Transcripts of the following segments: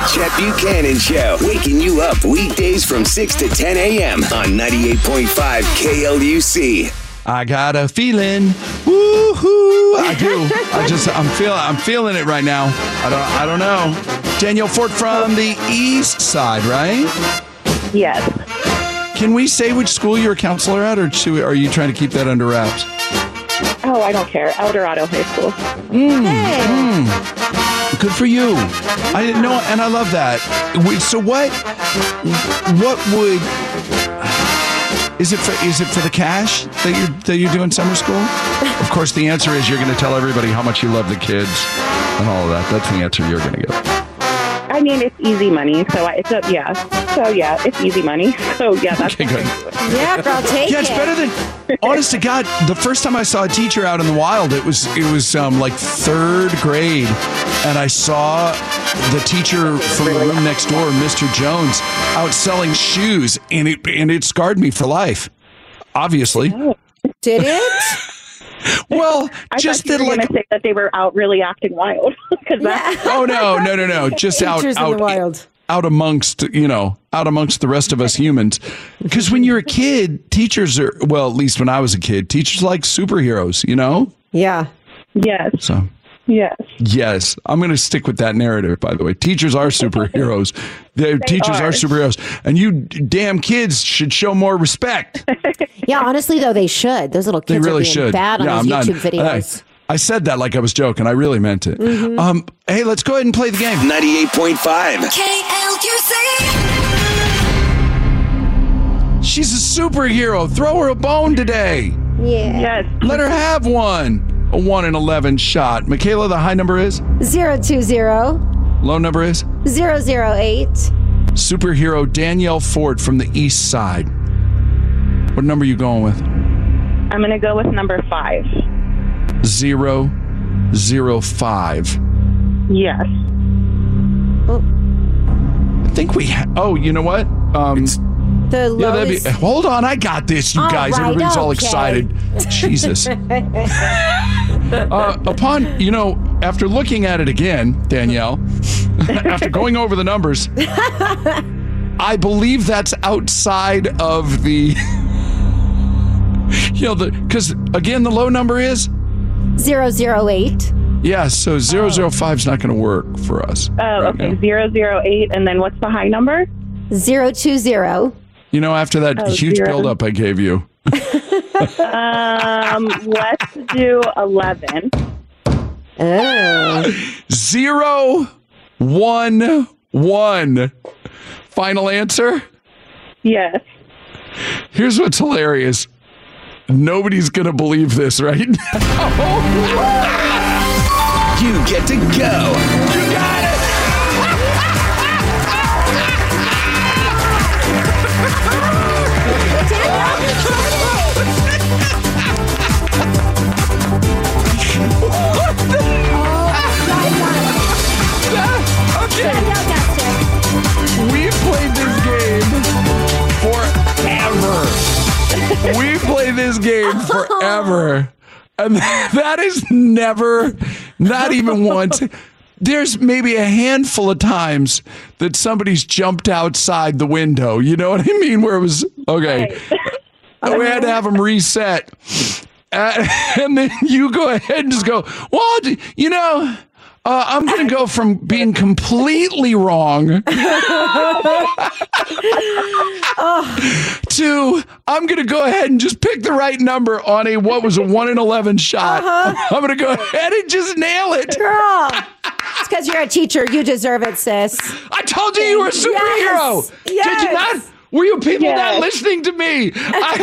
Chet Buchanan Show, waking you up weekdays from 6 to 10 a.m. on 98.5 KLUC. I got a feeling. Woohoo! I do. I'm feeling it right now. I don't know. Danielle Ford from the East Side, right? Yes. Can we say which school you're a counselor at, or are you trying to keep that under wraps? Oh, I don't care. El Dorado High School. Good for you. I didn't know, and I love that. So what would is it for the cash that you're doing summer school? Of course, the answer is you're going to tell everybody how much you love the kids and all of that. That's the answer you're going to get. I mean, it's easy money, so it's easy money. So yeah, that's okay. Good. Yeah, I'll take it. Yeah, it's better than. Honest to God, the first time I saw a teacher out in the wild, it was like third grade, and I saw the teacher from the room next door, Mr. Jones, out selling shoes, and it scarred me for life. Obviously, did it? I Well, just that, like, say that they were out really acting wild. Oh no! Just out in the wild. Out amongst the rest of us humans. Because when you're a kid, teachers are, well, at least when I was a kid, teachers are like superheroes, you know? Yeah. Yes. So. Yes. I'm going to stick with that narrative, by the way. Teachers are superheroes. Teachers are superheroes. And you damn kids should show more respect. Yeah, honestly, though, they should. Those little kids really are being should. bad on those YouTube videos. I said that like I was joking. I really meant it. Mm-hmm. Hey, let's go ahead and play the game. 98.5 KLUC. She's a superhero. Throw her a bone today. Yeah. Yes. Let her have one. A 1 in 11 shot. Michaela, the high number is? 020. Low number is? 008. Superhero Danielle Ford from the East Side. What number are you going with? I'm going to go with number 5. 005. Yes. I think we you know what? The lowest... hold on, I got this, you guys. Right, everybody's all excited. Jesus. After looking at it again, Danielle, after going over the numbers, I believe that's outside of the, because again, the low number is 008. Yeah, so 005 is not going to work for us. Oh, okay. 008, and then what's the high number? 020. After that huge buildup I gave you. Let's do 11. 011. Final answer? Yes. Here's what's hilarious. Nobody's going to believe this right now. You get to go. You got it. Okay. We've played this game forever. We've played this game forever. And that is never, not even once. There's maybe a handful of times that somebody's jumped outside the window. You know what I mean? Where it was, okay. Right. We had to have them reset. And then you go ahead and just go, well, I'm going to go from being completely wrong to I'm going to go ahead and just pick the right number on what was a 1 in 11 shot. I'm going to go ahead and just nail it. Girl, it's because you're a teacher. You deserve it, sis. I told you were a superhero. Yes. Did you not? Were you people not listening to me?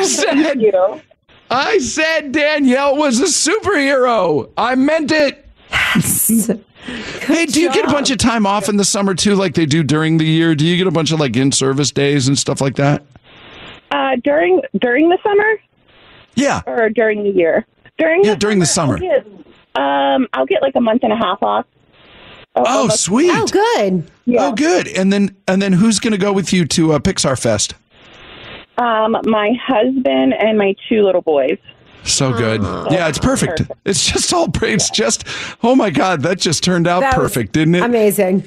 I said Danielle was a superhero. I meant it. Yes. Hey, do you get a bunch of time off in the summer too, like they do during the year? Do you get a bunch of like in-service days and stuff like that? During the summer? Yeah. Or during the year? During the summer. I'll get like a month and a half off. Oh, sweet. Oh, good. Yeah. Oh, good. And then who's going to go with you to Pixar Fest? My husband and my 2 little boys. So good. Yeah, it's perfect. It's just all, it's just, oh my God, that just turned out perfect, didn't it? Amazing.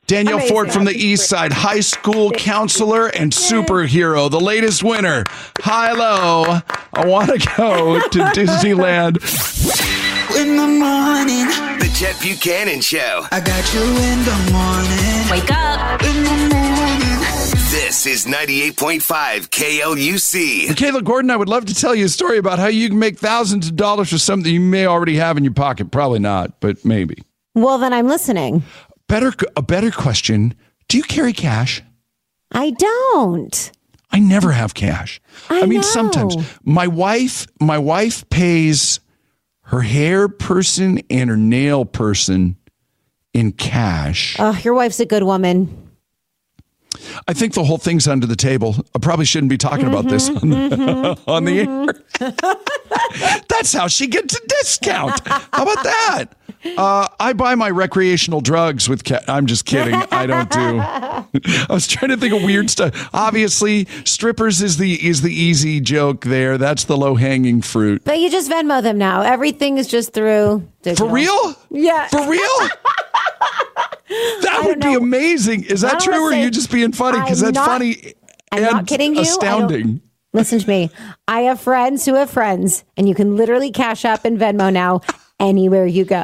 Danielle Amazing. Ford from the East Side, high school counselor and superhero, the latest winner. Hi-Lo, I want to go to Disneyland. In the morning, The Chet Buchanan Show. I got you in the morning. Wake up. In the morning. This is 98.5 KLUC. Kayla Gordon, I would love to tell you a story about how you can make thousands of dollars for something you may already have in your pocket. Probably not, but maybe. Well, then I'm listening. A better question, do you carry cash? I don't. I never have cash. I mean, know. sometimes my wife pays her hair person and her nail person in cash. Oh, your wife's a good woman. I think the whole thing's under the table. I probably shouldn't be talking about this on the air. That's how she gets a discount. How about that? I buy my recreational drugs with cash. I'm just kidding. I don't do. I was trying to think of weird stuff. Obviously, strippers is the easy joke there. That's the low hanging fruit. But you just Venmo them now. Everything is just through digital. For real? Yeah. For real? That would be amazing. Is that true, or are you just being funny? Because that's funny I'm and not kidding you. astounding. Listen to me. I have friends who have friends, and you can literally cash up and Venmo now anywhere you go.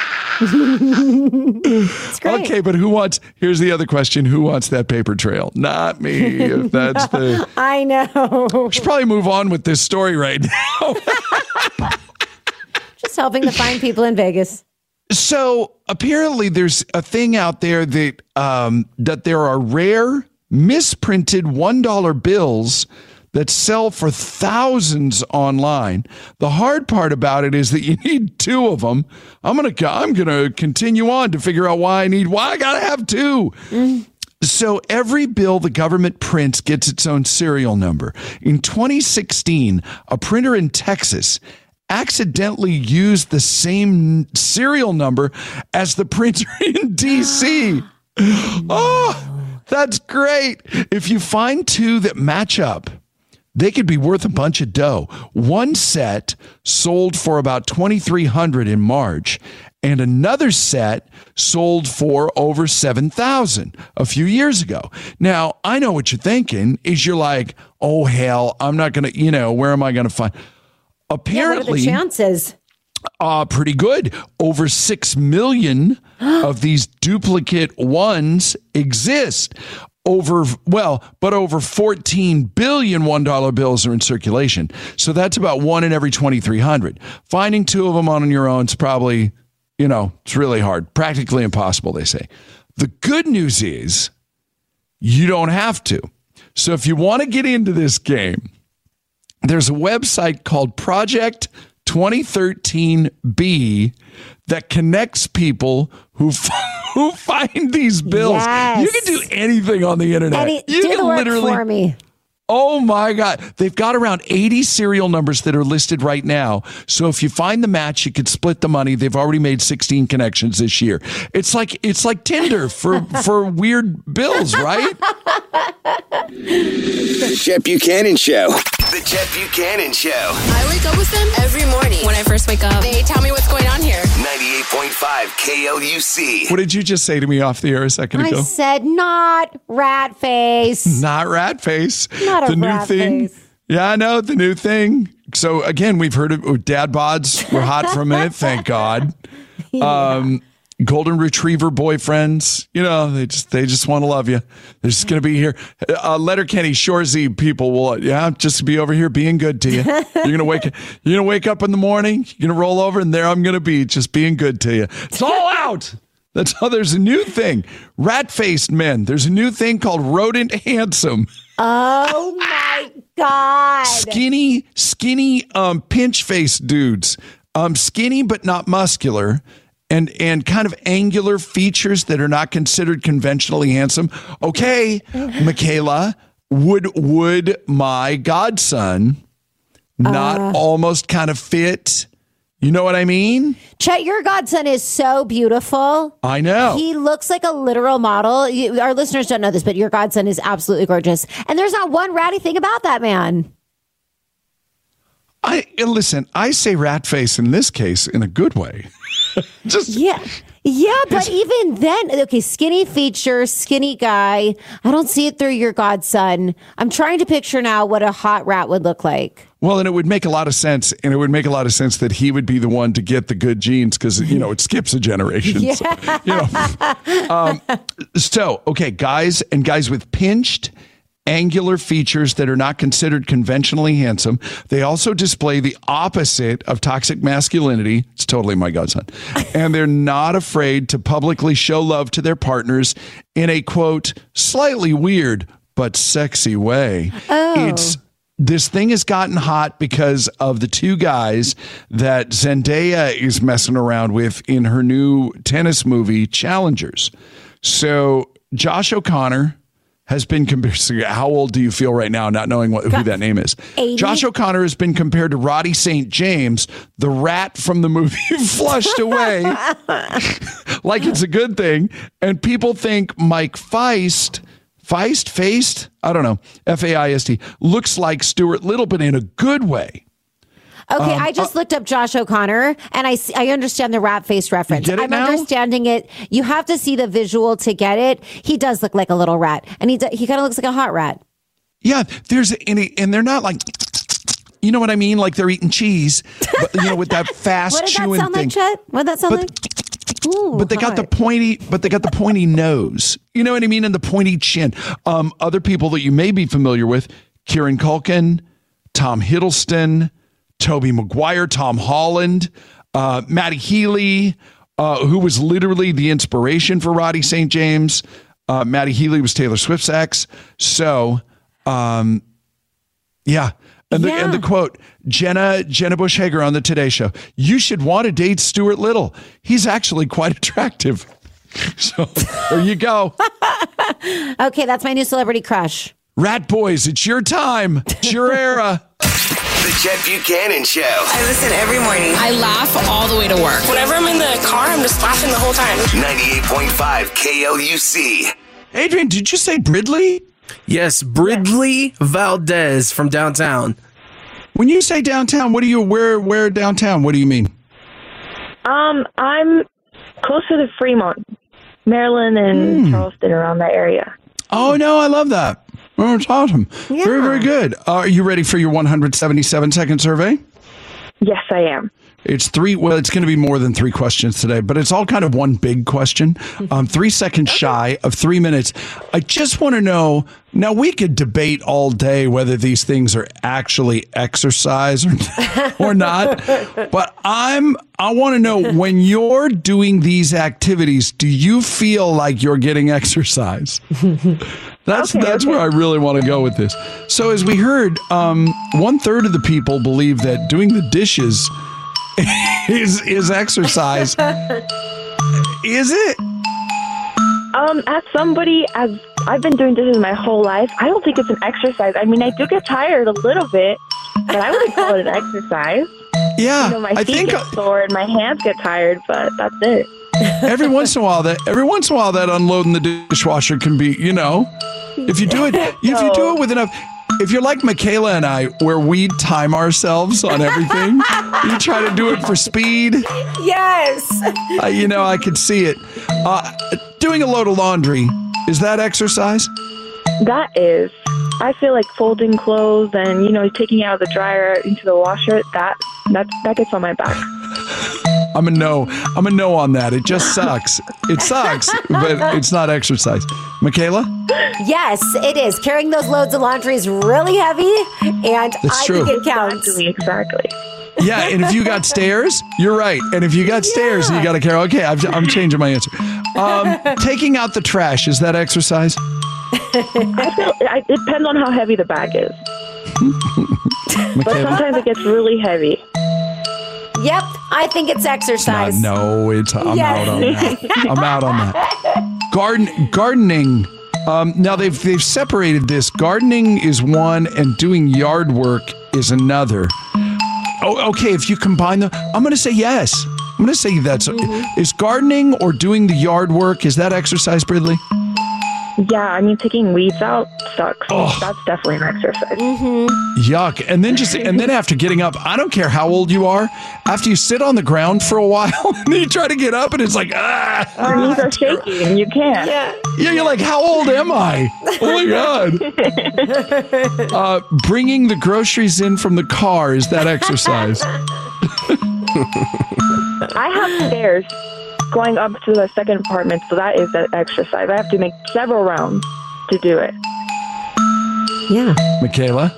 It's great. Okay, but here's the other question. Who wants that paper trail? Not me. If that's the... I know. We should probably move on with this story right now. Just helping the fine people in Vegas. So apparently there's a thing out there that that there are rare misprinted $1 bills that sell for thousands online. The hard part about it is that you need two of them. I'm gonna continue on to figure out why I gotta have two. So every bill the government prints gets its own serial number. In 2016, a printer in Texas accidentally used the same serial number as the printer in DC. Oh, that's great. If you find two that match up, they could be worth a bunch of dough. One set sold for about $2,300 in March, and another set sold for over $7,000 a few years ago. Now, I know what you're thinking is you're like, oh, hell, I'm not going to, where am I going to find? Apparently, what are the chances? Pretty good. Over 6 million of these duplicate ones exist. Over 14 billion $1 bills are in circulation. So that's about one in every 2,300. Finding two of them on your own is probably, it's really hard. Practically impossible, they say. The good news is you don't have to. So if you want to get into this game, there's a website called Project 2013B that connects people who find these bills. Yes. You can do anything on the internet. You do can the work for me. Oh my God. They've got around 80 serial numbers that are listed right now. So if you find the match, you could split the money. They've already made 16 connections this year. It's like Tinder for weird bills, right? The Chet Buchanan Show. The Chet Buchanan Show. I wake up with them every morning. When I first wake up, they tell me what's going on here. 98.5 KLUC. What did you just say to me off the air a second ago? I said not rat face. Not rat face. Not a the new rat thing. face. Yeah, I know the new thing. So again, we've heard of dad bods were hot for a minute. Thank God. Golden retriever boyfriends, they just want to love you. They're just going to be here. Letterkenny Shoresy people will, just be over here being good to you. You're going to wake up in the morning. You're going to roll over, and there I'm going to be, just being good to you. It's all out. That's how there's a new thing. Rat-faced men. There's a new thing called rodent handsome. Oh my God. Skinny, pinch-faced dudes. Skinny but not muscular. And kind of angular features that are not considered conventionally handsome. Okay, Michaela, would my godson not almost kind of fit? You know what I mean? Chet, your godson is so beautiful. I know. He looks like a literal model. Our listeners don't know this, but your godson is absolutely gorgeous. And there's not one ratty thing about that man. Listen, I say rat face in this case in a good way. Yeah, but even then, okay, skinny feature, skinny guy. I don't see it through your godson. I'm trying to picture now what a hot rat would look like. Well, and it would make a lot of sense. And it would make a lot of sense that he would be the one to get the good genes because, it skips a generation. Yeah. So, okay, guys and guys with pinched, angular features that are not considered conventionally handsome. They also display the opposite of toxic masculinity. It's totally my godson. And they're not afraid to publicly show love to their partners in a, quote, slightly weird but sexy way. Oh. This thing has gotten hot because of the two guys that Zendaya is messing around with in her new tennis movie, Challengers. So Josh O'Connor has been compared. How old do you feel right now, not knowing who that name is? 80? Josh O'Connor has been compared to Roddy St. James, the rat from the movie Flushed Away, like it's a good thing. And people think Mike Feist, I don't know, F-A-I-S-T, looks like Stuart Little, but in a good way. Okay, I just looked up Josh O'Connor, and I understand the rat face reference. You get it I'm now? understanding it. You have to see the visual to get it. He does look like a little rat, and he kind of looks like a hot rat. Yeah, and they're not like, you know what I mean? Like they're eating cheese, but, with that fast What did that chewing sound thing. like, Chet? What did that sound like? Ooh, But they got the pointy nose. You know what I mean? And the pointy chin. Other people that you may be familiar with, Kieran Culkin, Tom Hiddleston, Tobey Maguire, Tom Holland, Matty Healy, who was literally the inspiration for Roddy St. James. Matty Healy was Taylor Swift's ex. So, yeah. And the quote, Jenna Bush Hager on the Today Show, you should want to date Stuart Little. He's actually quite attractive. So there you go. Okay, that's my new celebrity crush. Rat Boys, it's your time. It's your era. The Chet Buchanan Show. I listen every morning. I laugh all the way to work. Whenever I'm in the car, I'm just laughing the whole time. 98.5 KLUC. Adrian, did you say Bridley? Yes, Bridley Valdez from downtown. When you say downtown, where downtown? What do you mean? I'm close to the Fremont, Maryland, and Charleston, around that area. Oh, no, I love that. Oh, it's awesome. Yeah. Very, very good. Are you ready for your 177-second survey? Yes, I am. It's going to be more than 3 questions today, but it's all kind of one big question. 3 seconds shy of 3 minutes. I just want to know, now we could debate all day whether these things are actually exercise or not, but I want to know, when you're doing these activities, do you feel like you're getting exercise? That's where I really want to go with this. So as we heard, 1/3 of the people believe that doing the dishes is exercise. Is it? As I've been doing dishes my whole life, I don't think it's an exercise. I mean, I do get tired a little bit, but I wouldn't call it an exercise. Yeah, My feet get sore and my hands get tired, but that's it. every once in a while that unloading the dishwasher can be, if you do it with enough. If you're like Michaela and I, where we time ourselves on everything, you try to do it for speed. Yes. I could see it. Doing a load of laundry, is that exercise? That is. I feel like folding clothes and, taking out of the dryer into the washer, that gets on my back. I'm a no on that. It just sucks. It sucks, but it's not exercise. Michaela? Yes, it is. Carrying those loads of laundry is really heavy, and That's true. think it counts. Exactly. Yeah, and if you got stairs, you're right. And if you got stairs, you got to carry. Okay, I'm changing my answer. Taking out the trash, is that exercise? I feel it depends on how heavy the bag is. But Michaela? sometimes it gets really heavy. Yep, I think it's exercise. I'm out on that. I'm out on that. Gardening. Now they've separated this. Gardening is one, and doing yard work is another. Oh, okay. If you combine them, I'm going to say yes. I'm going to say that's is gardening or doing the yard work. Is that exercise, Bridley? Yeah, I mean, taking weeds out sucks. Oh. That's definitely an exercise. Yuck. And then after getting up, I don't care how old you are, after you sit on the ground for a while and then you try to get up and it's like, Our knees are shaky and you can't. Yeah. Yeah, you're like, how old am I? Oh my God. Bringing the groceries in from the car, is that exercise? I have stairs going up to the second apartment, so that is an exercise. I have to make several rounds to do it. Yeah. Michaela?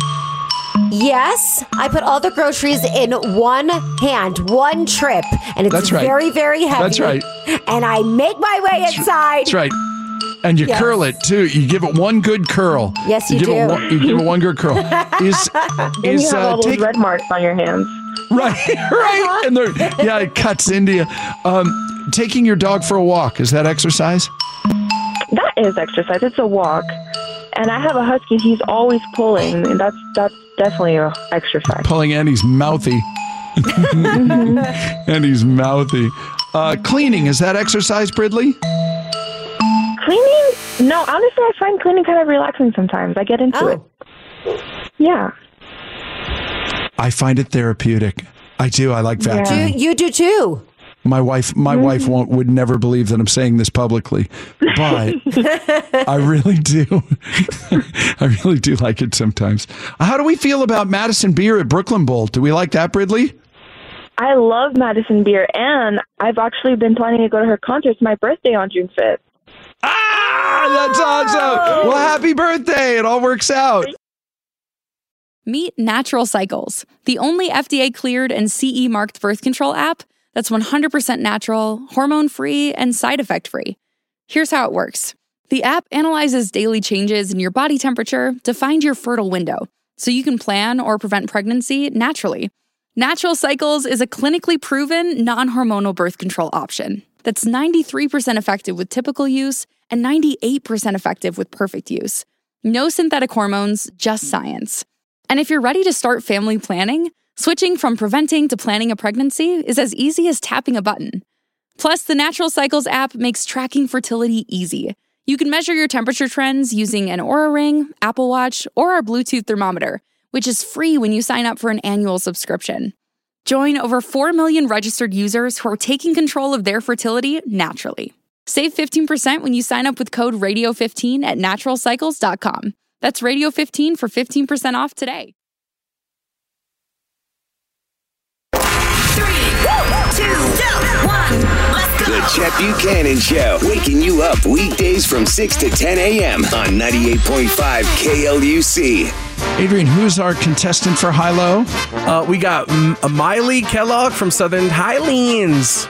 Yes, I put all the groceries in one hand, one trip, and it's That's right. very, very heavy. That's right. And I make my way inside. That's right. And you Yes. curl it too. You give it one good curl. Yes, you give do. You give it one good curl. And you have all those red marks on your hands. right. And it cuts into you. Taking your dog for a walk, is that exercise? That is exercise. It's a walk. And I have a husky. He's always pulling, and that's definitely an exercise. Pulling, and he's mouthy. And he's mouthy. Cleaning, is that exercise, Bridley? Cleaning? No, honestly, I find cleaning kind of relaxing sometimes. I get into it. Yeah. I find it therapeutic. I do. I like vacuuming. You do too. My wife would never believe that I'm saying this publicly, but I really do. I really do like it sometimes. How do we feel about Madison Beer at Brooklyn Bowl? Do we like that, Bridley? I love Madison Beer, and I've actually been planning to go to her concert. It's my birthday on June 5th. That's awesome. Well, happy birthday. It all works out. Meet Natural Cycles, the only FDA-cleared and CE-marked birth control app that's 100% natural, hormone-free, and side effect-free. Here's how it works. The app analyzes daily changes in your body temperature to find your fertile window, so you can plan or prevent pregnancy naturally. Natural Cycles is a clinically proven, non-hormonal birth control option that's 93% effective with typical use and 98% effective with perfect use. No synthetic hormones, just science. And if you're ready to start family planning, switching from preventing to planning a pregnancy is as easy as tapping a button. Plus, the Natural Cycles app makes tracking fertility easy. You can measure your temperature trends using an Oura Ring, Apple Watch, or our Bluetooth thermometer, which is free when you sign up for an annual subscription. Join over 4 million registered users who are taking control of their fertility naturally. Save 15% when you sign up with code RADIO15 at naturalcycles.com. That's Radio15 for 15% off today. 3, 2, 1, let's go! The Chet Buchanan Show, waking you up weekdays from 6 to 10 a.m. on 98.5 KLUC. Adrian, who's our contestant for High-Low? We got Miley Kellogg from Southern Highlands.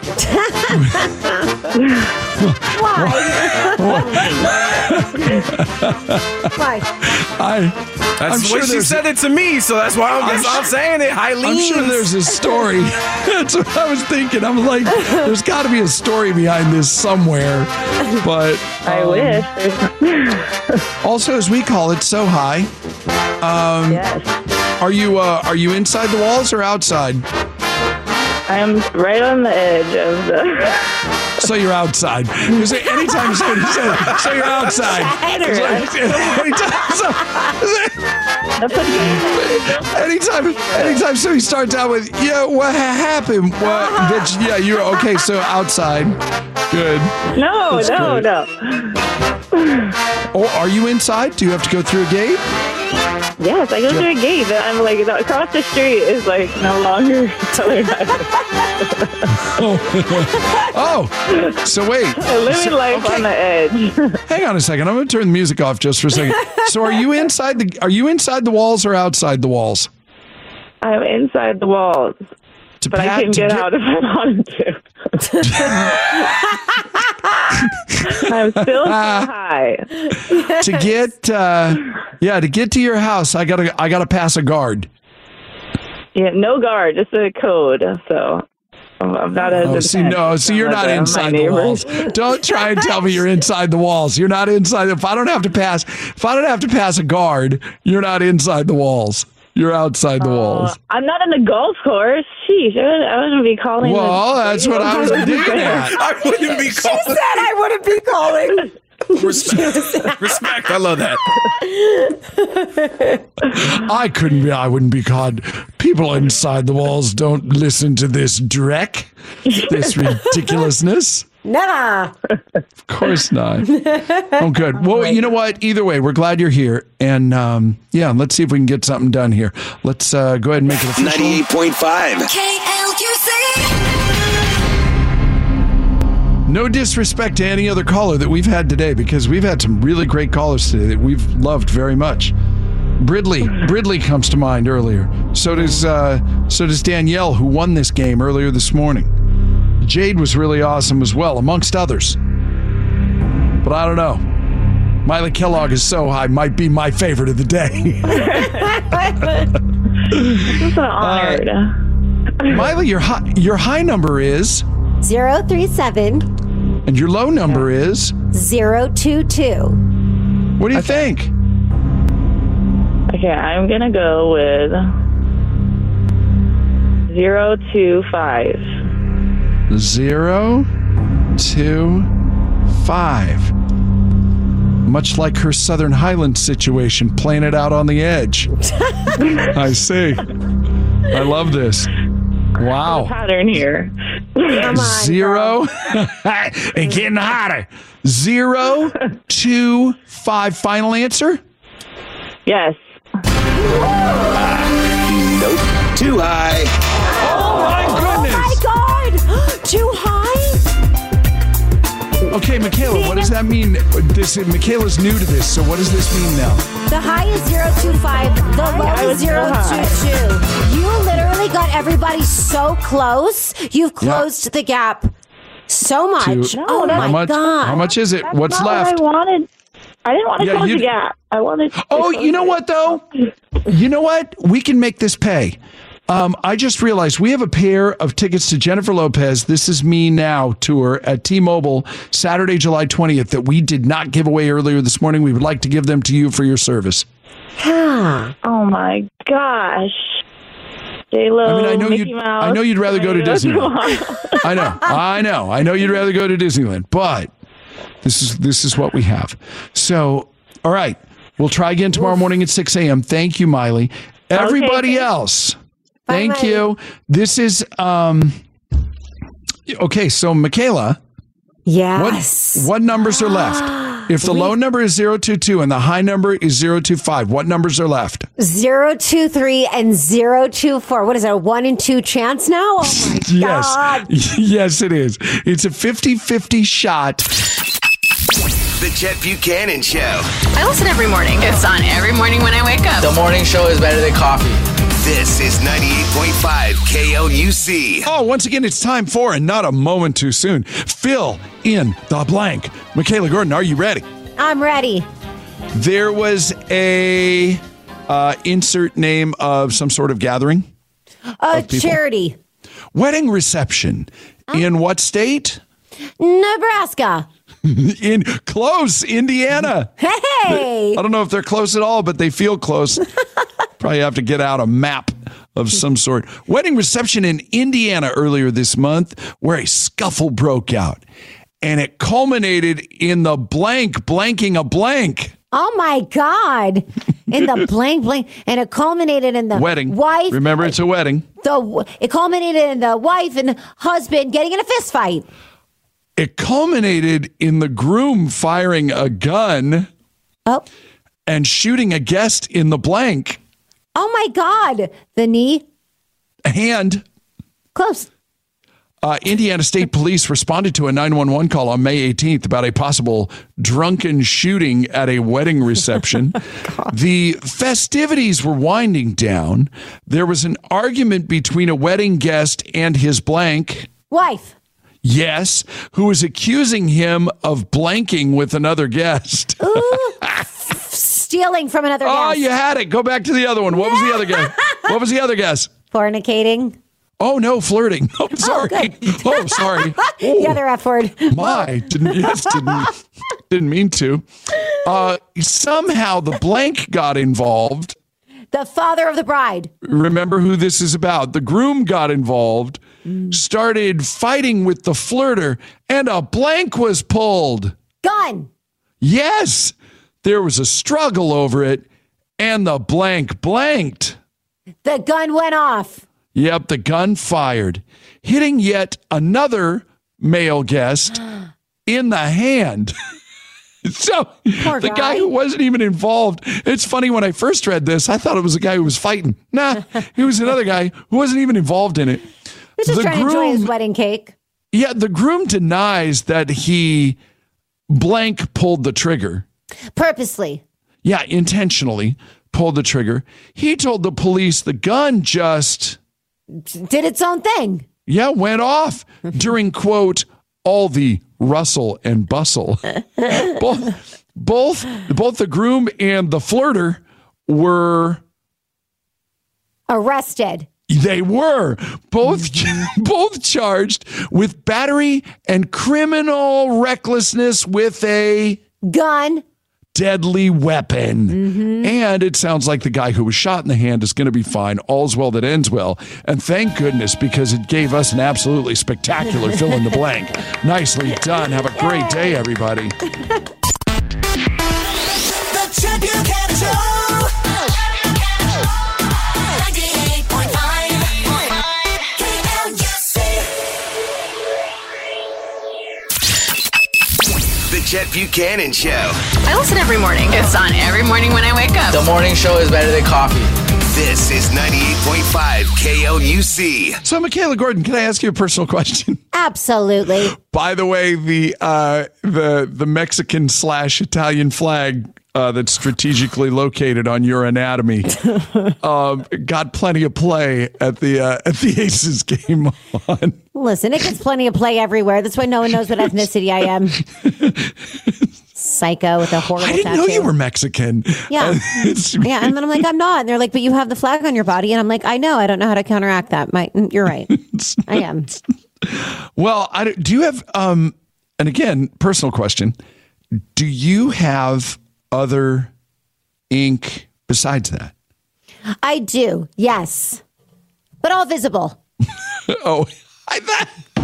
Why? That's what she said it to me, so that's why I'm saying it. Highlands. I'm sure there's a story. That's what I was thinking. I'm like, there's got to be a story behind this somewhere. But I wish. Also, as we call it, So High. Yes. Are you inside the walls or outside? I'm right on the edge of the... So you're outside. Because anytime somebody says, so you're outside. Anytime somebody starts out with, yeah, what happened? What? Bitch, yeah, you're okay. So outside. Good. No. Oh, are you inside? Do you have to go through a gate? Yes, I go through a gate, but I'm like, across the street is like no longer Southern Highlands. Oh, so wait. Living life on the edge. Hang on a second. I'm going to turn the music off just for a second. So are you inside the walls or outside the walls? I'm inside the walls, but I can get out if I wanted to. I'm still so high. To get to your house, I gotta pass a guard. Yeah, no guard, just a code. So I'm not as so you're not inside the walls. Don't try and tell me you're inside the walls. You're not inside. If I don't have to pass a guard, you're not inside the walls. You're outside the walls. I'm not on the golf course. Sheesh, I wouldn't be calling. Well, that's what I was getting at. I wouldn't be calling. She said I wouldn't be calling. Respect. I love that. I wouldn't be caught. People inside the walls don't listen to this dreck, this ridiculousness. Never. Of course not. Oh, good. Well, you know what? Either way, we're glad you're here. And let's see if we can get something done here. Let's go ahead and make it official. 98.5. KLQC. No disrespect to any other caller that we've had today, because we've had some really great callers today that we've loved very much. Bridley comes to mind earlier. So does Danielle, who won this game earlier this morning. Jade was really awesome as well, amongst others. But I don't know. Miley Kellogg is so high, might be my favorite of the day. I'm so honored. Miley, your high number is 037 and your low number is 022. What do you think? Okay, I'm going to go with 025. 025. Much like her Southern Highlands situation, playing it out on the edge. I see. I love this. Wow. Pattern here. Come on, Zero. And getting hotter. 025. Final answer? Yes. Nope. Too high. Oh my goodness. Oh my God. Too high? Okay, Michaela, what does that mean? Michaela's new to this, so what does this mean now? The high is 025. The low is 022. You literally got everybody so close. You've closed the gap so much. Oh my God. How much is it? That's What's not left? What I wanted. I didn't want to close the gap. I wanted. Oh, you know what, though? You know what? We can make this pay. I just realized we have a pair of tickets to Jennifer Lopez, This Is Me Now tour at T-Mobile Saturday, July 20th that we did not give away earlier this morning. We would like to give them to you for your service. Oh my gosh. J-Lo, I mean, Mickey Mouse. I know you'd rather go to Disneyland. I know you'd rather go to Disneyland, but this is what we have. So, all right, we'll try again tomorrow morning at 6 a.m. Thank you, Miley. Everybody else. Thank you. This is, okay, so Michaela. Yes. What numbers are left? If the low number is 022 and the high number is 025, what numbers are left? 023 and 024. What is that, a 1 in 2 chance now? Oh my God. Yes, it is. It's a 50-50 shot. The Chet Buchanan Show. I listen every morning. It's on every morning when I wake up. The morning show is better than coffee. This is 98.5 KLUC. Oh, once again, it's time for, and not a moment too soon, fill in the blank. Michaela Gordon, are you ready? I'm ready. There was a insert name of some sort of gathering. Charity. Wedding reception. In what state? Nebraska. In close, Indiana. Hey! I don't know if they're close at all, but they feel close. Probably have to get out a map of some sort. Wedding reception in Indiana earlier this month where a scuffle broke out. And it culminated in the blanking a blank. Oh my God. In the blank. And it culminated in the wedding. Wife. Remember, it's a wedding. It culminated in the wife and husband getting in a fist fight. It culminated in the groom firing a gun and shooting a guest in the blank. Oh my God. The knee. Hand. Close. Indiana State Police responded to a 911 call on May 18th about a possible drunken shooting at a wedding reception. The festivities were winding down. There was an argument between a wedding guest and his blank. Wife. Yes, who was accusing him of blanking with another guest. Ooh, stealing from another guest. Oh, you had it. Go back to the other one. What was the other guy? What was the other guest? Fornicating. Oh, no, flirting. Oh, sorry. Oh, sorry. The other F word. Didn't mean to. Somehow the blank got involved. The father of the bride. Remember who this is about. The groom got involved, started fighting with the flirter, and a blank was pulled. Gun. Yes, there was a struggle over it, and the blank blanked. The gun went off. Yep, the gun fired, hitting yet another male guest in the hand. So the guy who wasn't even involved. It's funny, when I first read this, I thought it was a guy who was fighting. Nah, he was another guy who wasn't even involved in it. He's just trying to enjoy his wedding cake. Yeah, the groom denies that he blank pulled the trigger. Purposely. Yeah, intentionally pulled the trigger. He told the police the gun just did its own thing. Yeah, went off during, quote, all the rustle and bustle. both the groom and the flirter were arrested. They were both charged with battery and criminal recklessness with a gun. Deadly weapon. And it sounds like the guy who was shot in the hand is going to be fine. All's well that ends well. And thank goodness, because it gave us an absolutely spectacular fill in the blank. Nicely done. Have a great day, everybody. The Chet Buchanan Show. 98.5 The Chet Buchanan Show. I listen every morning. It's on every morning when I wake up. The morning show is better than coffee. This is 98.5 KLUC. So, Michaela Gordon, can I ask you a personal question? Absolutely. By the way, the Mexican/Italian flag that's strategically located on your anatomy got plenty of play at the Aces game on. Listen, it gets plenty of play everywhere. That's why no one knows what ethnicity I am. Psycho with a horrible tattoo. I didn't know you were Mexican. Yeah. Yeah. And then I'm like, I'm not. And they're like, but you have the flag on your body. And I'm like, I know. I don't know how to counteract that. You're right. I am. Well, do you have, and again, personal question, do you have other ink besides that? I do. Yes. But all visible. Oh, I thought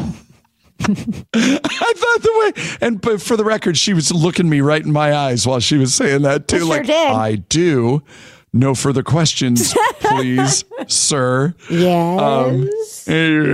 the way, but for the record, she was looking me right in my eyes while she was saying that too. I sure did. I do. No further questions, please, sir. Yes.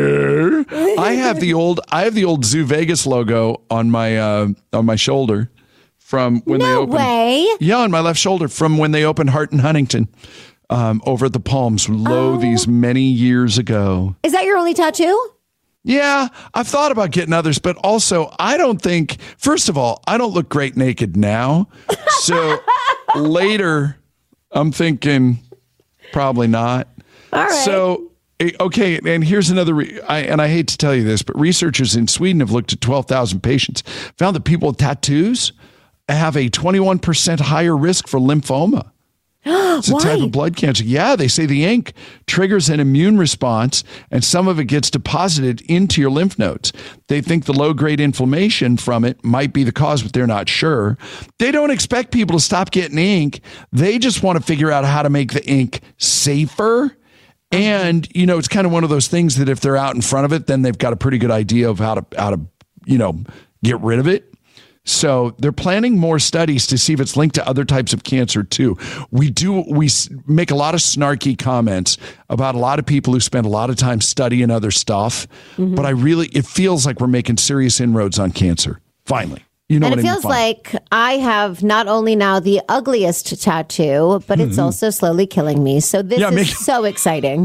I have the old Zoo Vegas logo on my shoulder from when they opened. No way. Yeah, on my left shoulder from when they opened Hart and Huntington over at the Palms these many years ago. Is that your only tattoo? Yeah, I've thought about getting others, but also I don't think, first of all, I don't look great naked now. So later, I'm thinking probably not. All right. So, okay, and here's another, and I hate to tell you this, but researchers in Sweden have looked at 12,000 patients, found that people with tattoos have a 21% higher risk for lymphoma. It's a type of blood cancer. Yeah, they say the ink triggers an immune response, and some of it gets deposited into your lymph nodes. They think the low-grade inflammation from it might be the cause, but they're not sure. They don't expect people to stop getting ink. They just want to figure out how to make the ink safer. And, it's kind of one of those things that if they're out in front of it, then they've got a pretty good idea of how to get rid of it. So they're planning more studies to see if it's linked to other types of cancer too. We make a lot of snarky comments about a lot of people who spend a lot of time studying other stuff, but it feels like we're making serious inroads on cancer. Finally. And it feels like I have not only now the ugliest tattoo, but it's also slowly killing me. So this is so exciting.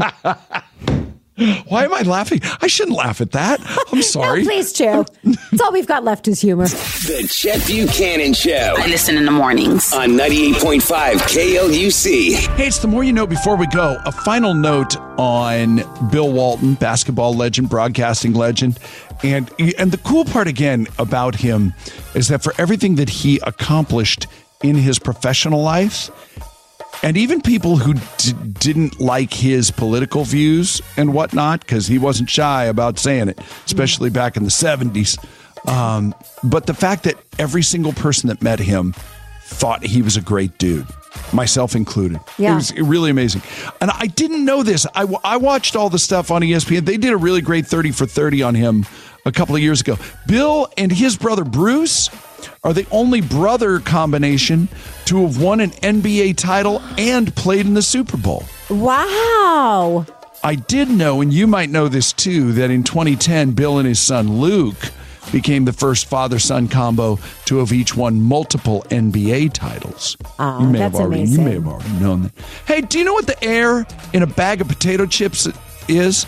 Why am I laughing? I shouldn't laugh at that. I'm sorry. No, please, Chew. It's all we've got left is humor. The Chet Buchanan Show. I listen in the mornings. On 98.5 KLUC. Hey, it's The More You Know. Before we go, a final note on Bill Walton, basketball legend, broadcasting legend. And the cool part, again, about him is that for everything that he accomplished in his professional life, and even people who didn't like his political views and whatnot, because he wasn't shy about saying it, especially back in the 70s. But the fact that every single person that met him thought he was a great dude, myself included. Yeah. It was really amazing. And I didn't know this. I watched all the stuff on ESPN. They did a really great 30 for 30 on him a couple of years ago. Bill and his brother Bruce are the only brother combination to have won an NBA title and played in the Super Bowl. Wow. I did know, and you might know this too, that in 2010, Bill and his son Luke became the first father-son combo to have each won multiple NBA titles. Oh, you may that's have already, amazing. You may have already known that. Hey, do you know what the air in a bag of potato chips is?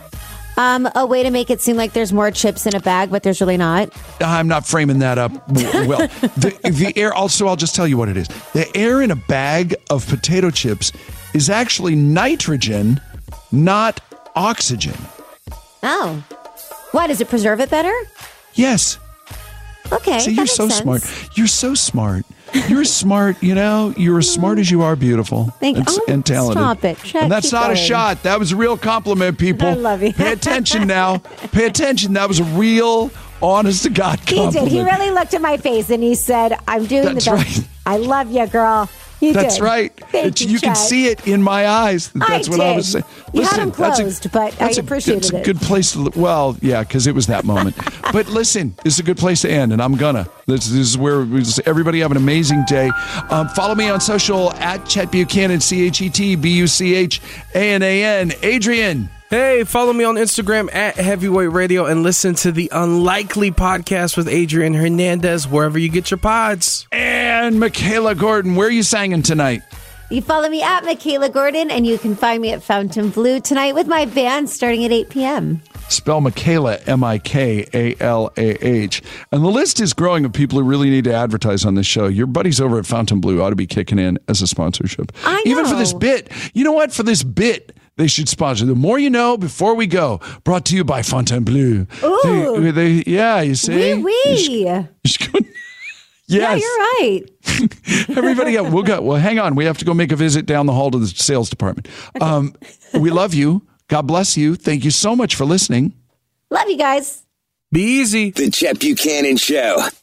A way to make it seem like there's more chips in a bag, but there's really not. I'm not framing that up well. The air, also, I'll just tell you what it is. The air in a bag of potato chips is actually nitrogen, not oxygen. Oh. Why, does it preserve it better? Yes. Okay. See, you're so smart. You're so smart. You're smart, You're as smart as you are beautiful. Thank you. And talented. Stop it. Chet, and that's not a shot. That was a real compliment, people. I love you. Pay attention now. Pay attention. That was a real, honest to God compliment. He did. He really looked at my face and he said, I'm doing That's the best. right. I love you, girl. That's right. You can see it in my eyes. That's what I was saying. You had them closed, but I appreciated it. It's a good place to, well, yeah, because it was that moment. But listen, this is a good place to end, and I'm gonna. This is where everybody have an amazing day. Follow me on social at Chet Buchanan, ChetBuchanan. Adrian. Hey, follow me on Instagram at Heavyweight Radio and listen to the Unlikely Podcast with Adrian Hernandez wherever you get your pods. And Michaela Gordon, where are you singing tonight? You follow me at Michaela Gordon, and you can find me at Fountain Blue tonight with my band starting at 8 p.m. Spell Michaela, Mikalah. And the list is growing of people who really need to advertise on this show. Your buddies over at Fountain Blue ought to be kicking in as a sponsorship. I know. Even for this bit. You know what? For this bit, they should sponsor. The more you know before we go. Brought to you by Fontainebleau. Ooh. Yeah, you see? Oui. Yes. Yeah, you're right. Everybody, we'll go. Well, hang on. We have to go make a visit down the hall to the sales department. Okay. We love you. God bless you. Thank you so much for listening. Love you guys. Be easy. The Chet Buchanan Show.